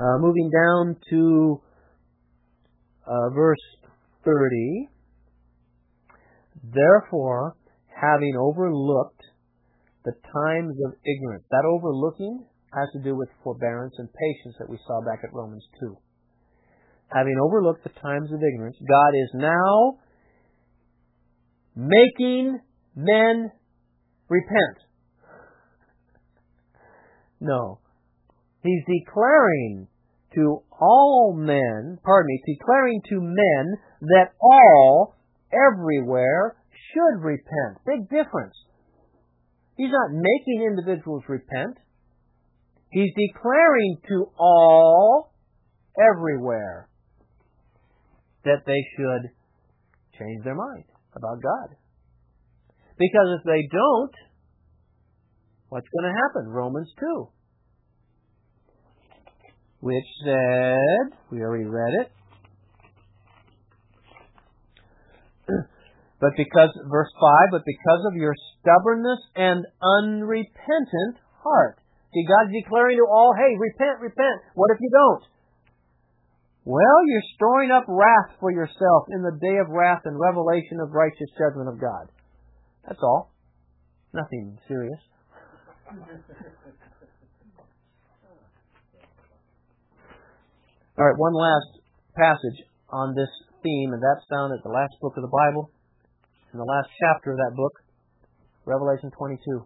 Moving down to verse 30. Therefore, having overlooked the times of ignorance. That overlooking has to do with forbearance and patience that we saw back at Romans 2. Having overlooked the times of ignorance, God is now making men repent. No. He's declaring to all men, declaring to men that all, everywhere, should repent. Big difference. He's not making individuals repent. He's declaring to all, everywhere, that they should change their mind about God. Because if they don't, what's going to happen? Romans 2. Which said, we already read it, verse 5, but because of your stubbornness and unrepentant heart. See, God's declaring to all, hey, repent. What if you don't? Well, you're storing up wrath for yourself in the day of wrath and revelation of righteous judgment of God. That's all. Nothing serious. All right, one last passage on this theme, and that's found at the last book of the Bible, in the last chapter of that book, Revelation 22.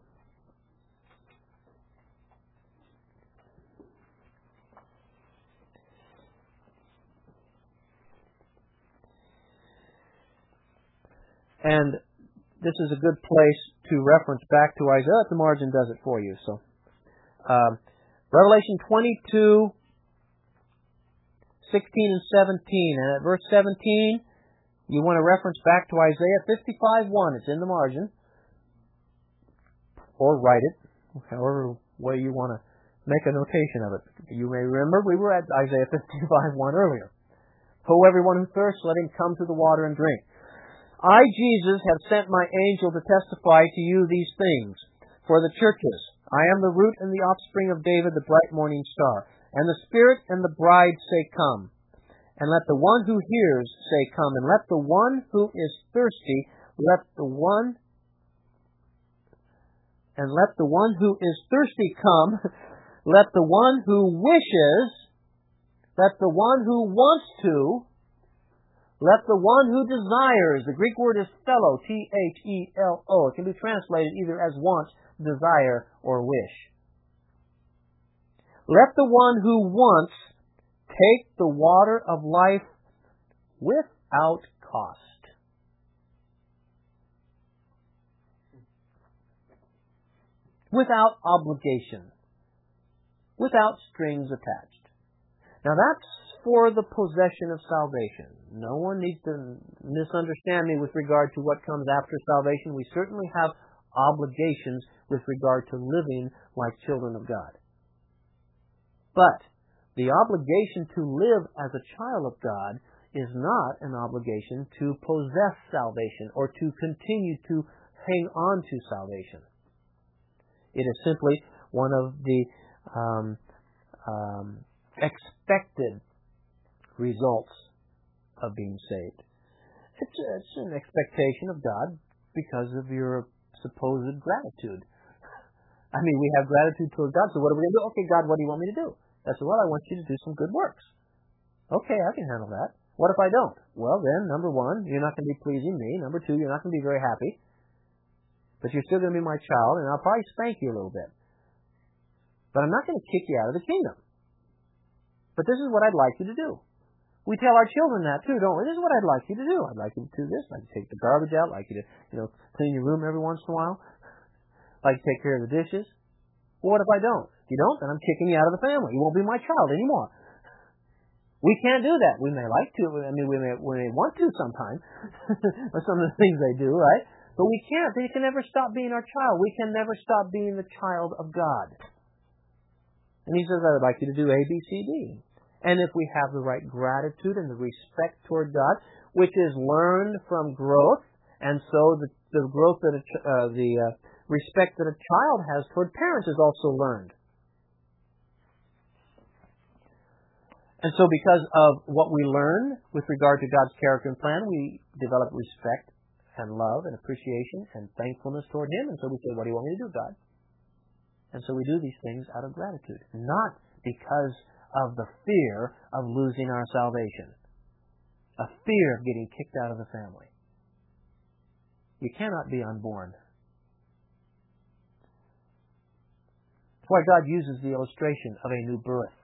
And this is a good place to reference back to Isaiah. At the margin does it for you. So, Revelation 22, 16 and 17. And at verse 17, you want to reference back to Isaiah 55:1. It's in the margin. Or write it, however way you want to make a notation of it. You may remember we were at Isaiah 55:1 earlier. Ho, everyone who thirsts, let him come to the water and drink. I, Jesus, have sent my angel to testify to you these things for the churches. I am the root and the offspring of David, the bright morning star. And the Spirit and the bride say, come. And let the one who hears say, come. And let the one who is thirsty, let the one who is thirsty come. Let the one who wishes, let the one who wants to, let the one who desires. The Greek word is thelo, T-H-E-L-O. It can be translated either as want, desire, or wish. Let the one who wants take the water of life without cost. Without obligation. Without strings attached. Now that's for the possession of salvation. No one needs to misunderstand me with regard to what comes after salvation. We certainly have obligations with regard to living like children of God. But the obligation to live as a child of God is not an obligation to possess salvation or to continue to hang on to salvation. It is simply one of the expected results of being saved. It's an expectation of God because of your supposed gratitude. I mean, we have gratitude toward God, so what are we going to do? Okay, God, what do you want me to do? I said, well, I want you to do some good works. Okay, I can handle that. What if I don't? Well, then, number one, you're not going to be pleasing me. Number two, you're not going to be very happy. But you're still going to be my child, and I'll probably spank you a little bit. But I'm not going to kick you out of the kingdom. But this is what I'd like you to do. We tell our children that too, don't we? This is what I'd like you to do. I'd like you to do this. I'd like you to take the garbage out. I'd like you to, clean your room every once in a while. I'd like you to take care of the dishes. Well, what if I don't? If you don't, then I'm kicking you out of the family. You won't be my child anymore. We can't do that. We may like to. I mean, we may want to sometime. Or some of the things they do, right? But we can't. They can never stop being our child. We can never stop being the child of God. And he says, I'd like you to do A, B, C, D. And if we have the right gratitude and the respect toward God, which is learned from growth, and so the growth that the respect that a child has toward parents is also learned. And so because of what we learn with regard to God's character and plan, we develop respect and love and appreciation and thankfulness toward Him. And so we say, what do you want me to do, God? And so we do these things out of gratitude, not because of the fear of losing our salvation, a fear of getting kicked out of the family. You cannot be unborn. That's why God uses the illustration of a new birth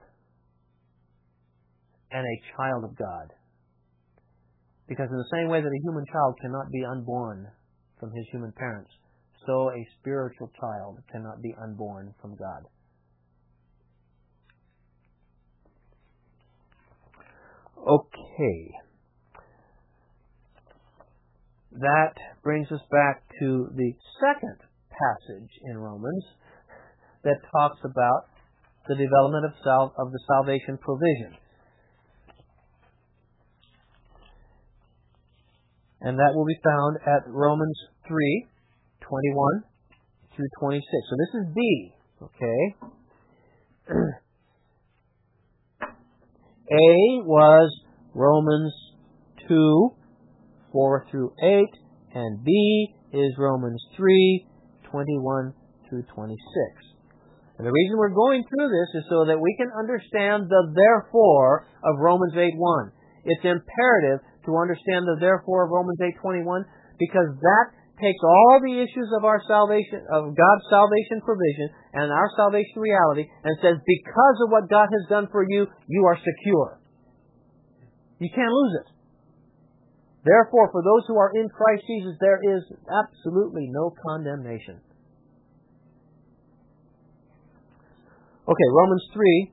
and a child of God. Because in the same way that a human child cannot be unborn from his human parents, so a spiritual child cannot be unborn from God. Okay. That brings us back to the second passage in Romans that talks about the development of the salvation provision. And that will be found at Romans 3:21 through 26. So this is B, okay? A was Romans 2:4 through 8, and B is Romans 3:21 through 26. And the reason we're going through this is so that we can understand the therefore of Romans 8:1. It's imperative to understand the therefore of Romans 8:21 because that takes all the issues of our salvation, of God's salvation provision and our salvation reality, and says because of what God has done for you, you are secure. You can't lose it. Therefore, for those who are in Christ Jesus, there is absolutely no condemnation. Okay, Romans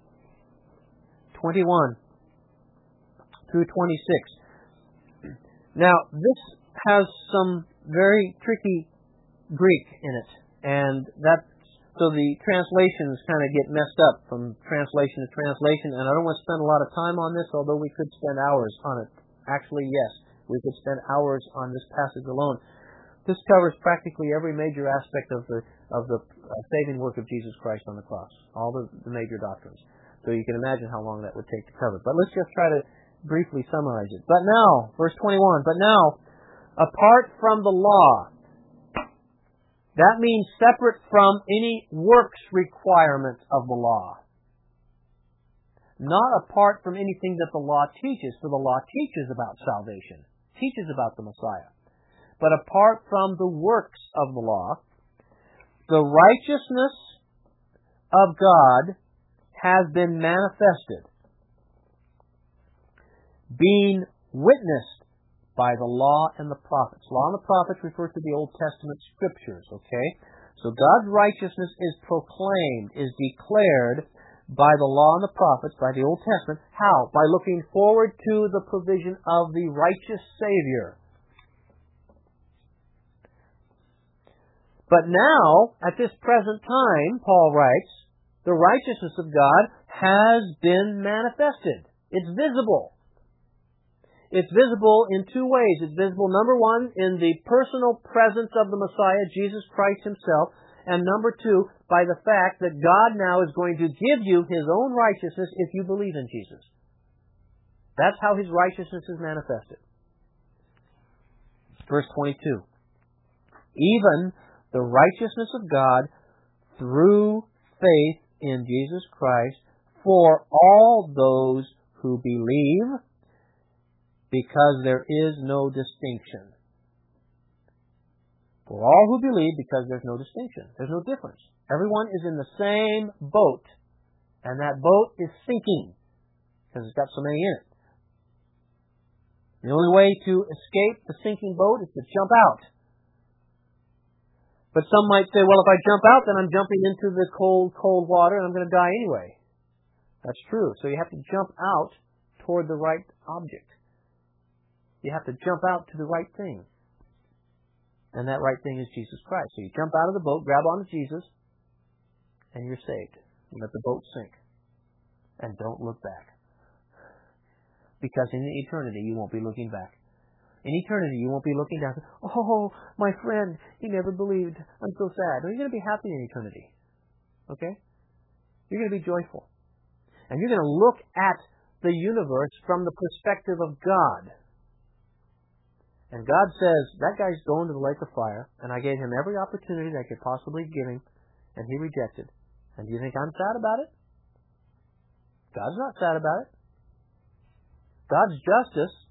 3:21 through 26. Now, this has some very tricky Greek in it, and so the translations kind of get messed up from translation to translation, and I don't want to spend a lot of time on this, although we could spend hours on it. Actually, yes, we could spend hours on this passage alone. This covers practically every major aspect of the saving work of Jesus Christ on the cross, all the major doctrines. So you can imagine how long that would take to cover. But let's just try to briefly summarize it. But now, verse 21, but now, apart from the law, that means separate from any works requirements of the law. Not apart from anything that the law teaches, for the law teaches about salvation, teaches about the Messiah. But apart from the works of the law, the righteousness of God has been manifested, being witnessed by the law and the prophets. Law and the prophets refer to the Old Testament scriptures, okay? So God's righteousness is proclaimed, is declared by the law and the prophets, by the Old Testament. How? By looking forward to the provision of the righteous Savior. But now, at this present time, Paul writes, the righteousness of God has been manifested. It's visible. It's visible in two ways. It's visible, number one, in the personal presence of the Messiah, Jesus Christ Himself, and number two, by the fact that God now is going to give you His own righteousness if you believe in Jesus. That's how His righteousness is manifested. Verse 22. Even the righteousness of God through faith in Jesus Christ for all those who believe, because there is no distinction. For all who believe, because there's no distinction. There's no difference. Everyone is in the same boat, and that boat is sinking, because it's got so many in it. The only way to escape the sinking boat is to jump out. But some might say, well, if I jump out, then I'm jumping into the cold, cold water, and I'm going to die anyway. That's true. So you have to jump out toward the right object. You have to jump out to the right thing. And that right thing is Jesus Christ. So you jump out of the boat, grab onto Jesus, and you're saved. You let the boat sink. And don't look back. Because in eternity, you won't be looking back. In eternity, you won't be looking down and say, oh, my friend, he never believed. I'm so sad. No, you're going to be happy in eternity. Okay? You're going to be joyful. And you're going to look at the universe from the perspective of God. And God says, that guy's going to the lake of fire, and I gave him every opportunity that I could possibly give him, and he rejected. And do you think I'm sad about it? God's not sad about it. God's justice